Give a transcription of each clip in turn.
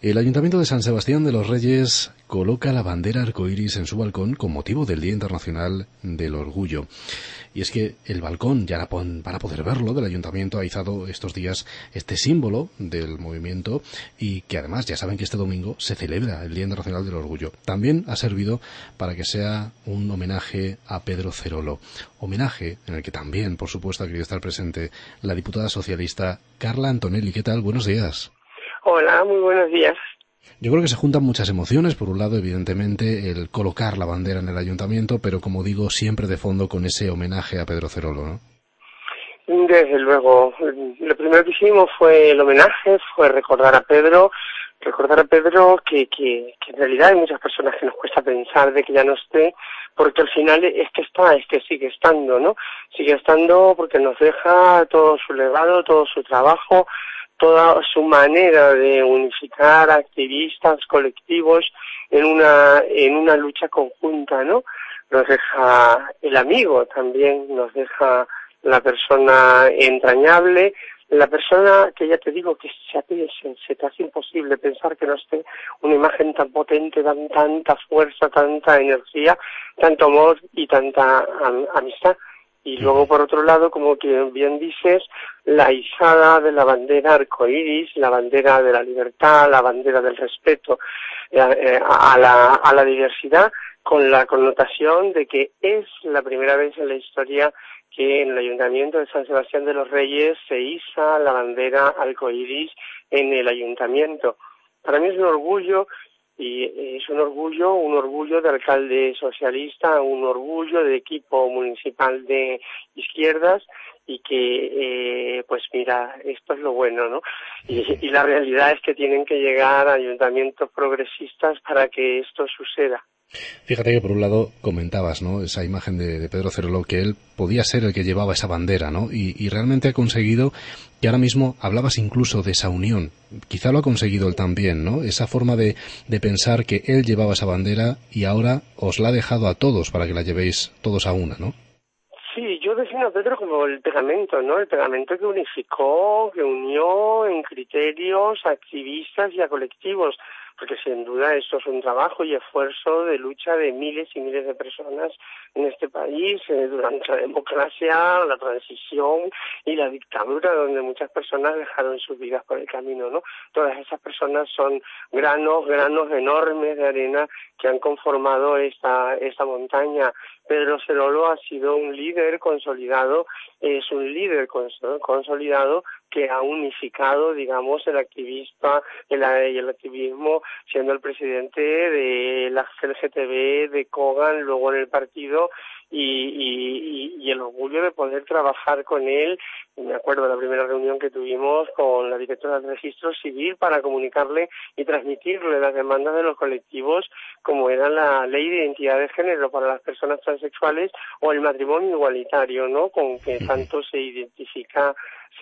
El Ayuntamiento de San Sebastián de los Reyes coloca la bandera arcoíris en su balcón con motivo del Día Internacional del Orgullo. Y es que el balcón, ya para poder verlo, del Ayuntamiento ha izado estos días este símbolo del movimiento y que además ya saben que este domingo se celebra el Día Internacional del Orgullo. También ha servido para que sea un homenaje a Pedro Cerolo. Homenaje en el que también, por supuesto, ha querido estar presente la diputada socialista Carla Antonelli. ¿Qué tal? Buenos días. Hola, muy buenos días. Yo creo que se juntan muchas emociones. Por un lado, evidentemente, el colocar la bandera en el ayuntamiento, pero como digo, siempre de fondo con ese homenaje a Pedro Cerolo, ¿no? Desde luego, lo primero que hicimos fue el homenaje, fue recordar a Pedro que en realidad hay muchas personas que nos cuesta pensar de que ya no esté, porque al final es que sigue estando, ¿no? Sigue estando porque nos deja todo su legado, todo su trabajo, toda su manera de unificar activistas, colectivos en una lucha conjunta, ¿no? Nos deja el amigo también, nos deja la persona entrañable, la persona que ya te digo que se te hace imposible pensar que no esté, una imagen tan potente, tanta fuerza, tanta energía, tanto amor y tanta amistad. Y luego, por otro lado, como que bien dices, la izada de la bandera arcoíris, la bandera de la libertad, la bandera del respeto a la diversidad, con la connotación de que es la primera vez en la historia que en el Ayuntamiento de San Sebastián de los Reyes se iza la bandera arcoíris en el Ayuntamiento. Para mí es un orgullo. Y es un orgullo de alcalde socialista, un orgullo de equipo municipal de izquierdas y que, pues mira, esto es lo bueno, ¿no? Y la realidad es que tienen que llegar a ayuntamientos progresistas para que esto suceda. Fíjate que por un lado comentabas, ¿no?, esa imagen de Pedro Cerolo, que él podía ser el que llevaba esa bandera, ¿no? Y realmente ha conseguido que ahora mismo hablabas incluso de esa unión. Quizá lo ha conseguido él también, ¿no? Esa forma de pensar que él llevaba esa bandera y ahora os la ha dejado a todos para que la llevéis todos a una, ¿no? Sí, yo defino a Pedro como el pegamento, ¿no? El pegamento que unificó, que unió en criterios a activistas y a colectivos, porque sin duda esto es un trabajo y esfuerzo de lucha de miles y miles de personas en este país durante la democracia, la transición y la dictadura, donde muchas personas dejaron sus vidas por el camino, ¿no? Todas esas personas son granos enormes de arena que han conformado esta montaña. Pedro Cerolo ha sido un líder consolidado, es un líder consolidado que ha unificado, digamos, el activismo, siendo el presidente de la CGTB, de Kogan, luego en el partido, y el orgullo de poder trabajar con él. Me acuerdo de la primera reunión que tuvimos con la directora del Registro Civil para comunicarle y transmitirle las demandas de los colectivos, como era la ley de identidad de género para las personas transexuales o el matrimonio igualitario, ¿no?, con que tanto se identifica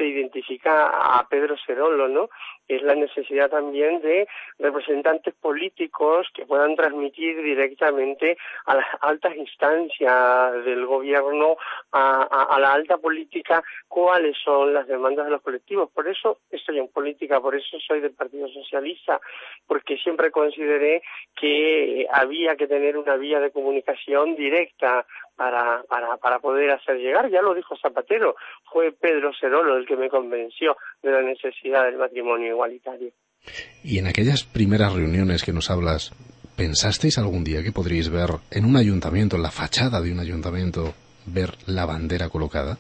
a Pedro Cerolo, ¿no? Es la necesidad también de representantes políticos que puedan transmitir directamente a las altas instancias del gobierno, a la alta política, cuáles son las demandas de los colectivos. Por eso estoy en política, por eso soy del Partido Socialista, porque siempre consideré que había que tener una vía de comunicación directa para poder hacer llegar. Ya lo dijo Zapatero, fue Pedro Cerolo el que me convenció de la necesidad del matrimonio igualitario. Y en aquellas primeras reuniones que nos hablas, ¿pensasteis algún día que podríais ver en un ayuntamiento, en la fachada de un ayuntamiento, ver la bandera colocada?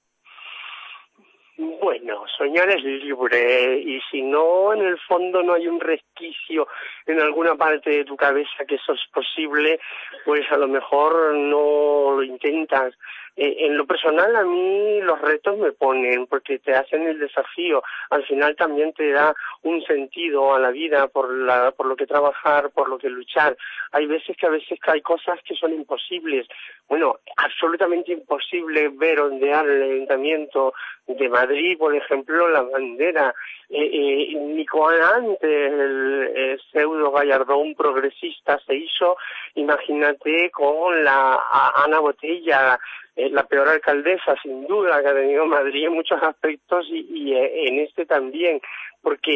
Bueno, soñar es libre, y si no, en el fondo no hay un resquicio en alguna parte de tu cabeza que eso es posible, pues a lo mejor no lo intentas. En lo personal, a mí los retos me ponen, porque te hacen el desafío. Al final también te da un sentido a la vida por lo que trabajar, por lo que luchar. Hay veces que hay cosas que son imposibles. Bueno, absolutamente imposible ver ondear en el Ayuntamiento de Madrid, por ejemplo, la bandera. Ni antes el pseudo Gallardón progresista se hizo, imagínate con la Ana Botella, la peor alcaldesa sin duda que ha tenido Madrid en muchos aspectos y en este también, porque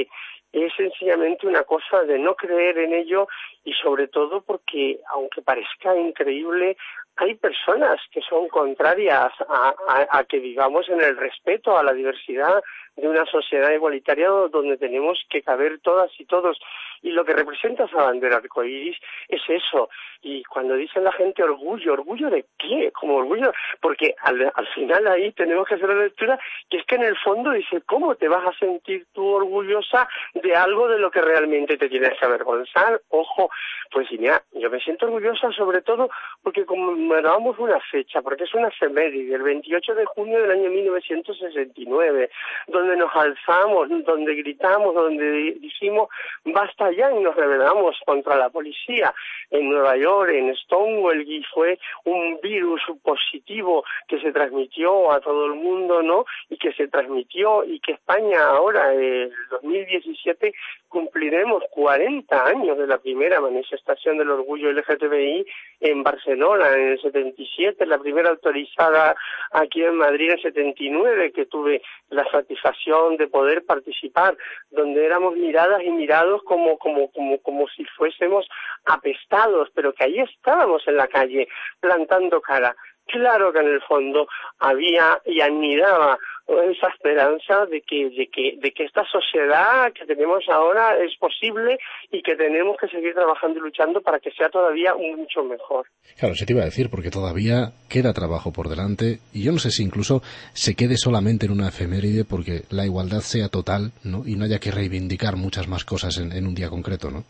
es sencillamente una cosa de no creer en ello, y sobre todo porque, aunque parezca increíble, hay personas que son contrarias a que vivamos en el respeto a la diversidad de una sociedad igualitaria donde tenemos que caber todas y todos. Y lo que representa esa bandera arcoíris es eso. Y cuando dicen la gente orgullo, ¿orgullo de qué? Como orgullo, porque al final ahí tenemos que hacer la lectura, que es que en el fondo dice, ¿cómo te vas a sentir tú orgullosa de algo de lo que realmente te tienes que avergonzar? Ojo, pues mira, yo me siento orgullosa sobre todo porque conmemoramos una fecha, porque es una efeméride, el 28 de junio del año 1969, donde nos alzamos, donde gritamos, donde dijimos basta ya, y nos rebelamos contra la policía en Nueva York, en Stonewall, y fue un virus positivo que se transmitió a todo el mundo, ¿no? Y que se transmitió, y que España ahora, en 2017, cumpliremos 40 años de la primera manifestación del orgullo LGTBI en Barcelona en el 77, la primera autorizada aquí en Madrid en el 79, que tuve la satisfacción de poder participar, donde éramos miradas y mirados como si fuésemos apestados, pero que ahí estábamos en la calle plantando cara. Claro que en el fondo había y anidaba esa esperanza de que esta sociedad que tenemos ahora es posible, y que tenemos que seguir trabajando y luchando para que sea todavía mucho mejor. Claro, se te iba a decir, porque todavía queda trabajo por delante, y yo no sé si incluso se quede solamente en una efeméride porque la igualdad sea total, ¿no? Y no haya que reivindicar muchas más cosas en un día concreto, ¿no?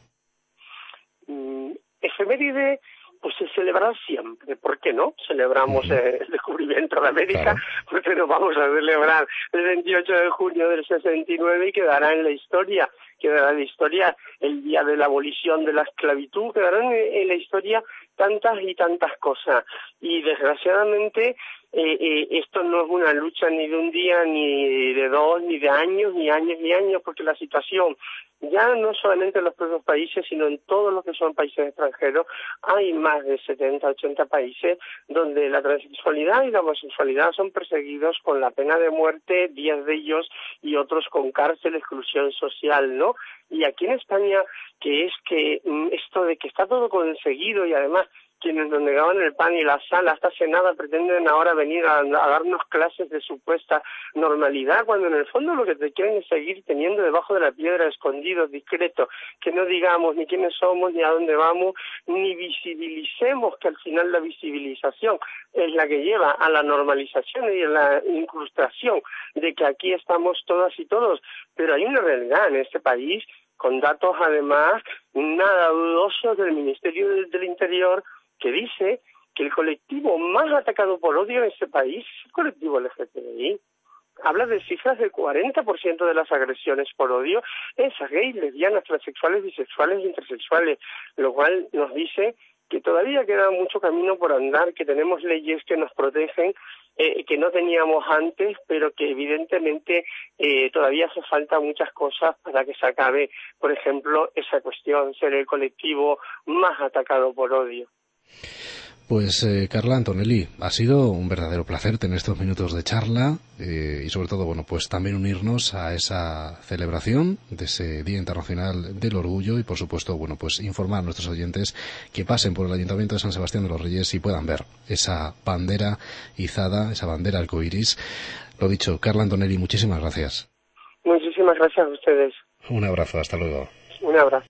Efeméride, pues se celebrará siempre. ¿Por qué no? Celebramos el descubrimiento de América, claro. Porque nos vamos a celebrar el 28 de junio del 69 y quedará en la historia. Quedará en la historia el día de la abolición de la esclavitud, quedarán en la historia tantas y tantas cosas. Y desgraciadamente esto no es una lucha ni de un día, ni de dos, ni de años, ni años, ni años, porque la situación, ya no solamente en los propios países, sino en todos los que son países extranjeros, hay más de 70, 80 países donde la transexualidad y la homosexualidad son perseguidos con la pena de muerte, 10 de ellos, y otros con cárcel, exclusión social, ¿no? Y aquí en España, que es que esto de que está todo conseguido, y además quienes nos negaban el pan y la sal hasta hace nada pretenden ahora venir a darnos clases de supuesta normalidad, cuando en el fondo lo que te quieren es seguir teniendo debajo de la piedra, escondidos, discretos, que no digamos ni quiénes somos, ni a dónde vamos, ni visibilicemos, que al final la visibilización es la que lleva a la normalización y a la incrustación de que aquí estamos todas y todos. Pero hay una realidad en este país, con datos además nada dudosos del Ministerio del Interior, que dice que el colectivo más atacado por odio en este país es el colectivo LGTBI. Habla de cifras del 40% de las agresiones por odio es a gays, lesbianas, transexuales, bisexuales e intersexuales, lo cual nos dice que todavía queda mucho camino por andar, que tenemos leyes que nos protegen, que no teníamos antes, pero que evidentemente todavía hace falta muchas cosas para que se acabe, por ejemplo, esa cuestión, ser el colectivo más atacado por odio. Pues Carla Antonelli, ha sido un verdadero placer tener estos minutos de charla y sobre todo, bueno, pues también unirnos a esa celebración de ese Día Internacional del Orgullo y por supuesto, bueno, pues informar a nuestros oyentes que pasen por el Ayuntamiento de San Sebastián de los Reyes y puedan ver esa bandera izada, esa bandera arcoíris. Lo dicho, Carla Antonelli, muchísimas gracias. Muchísimas gracias a ustedes. Un abrazo, hasta luego. Un abrazo.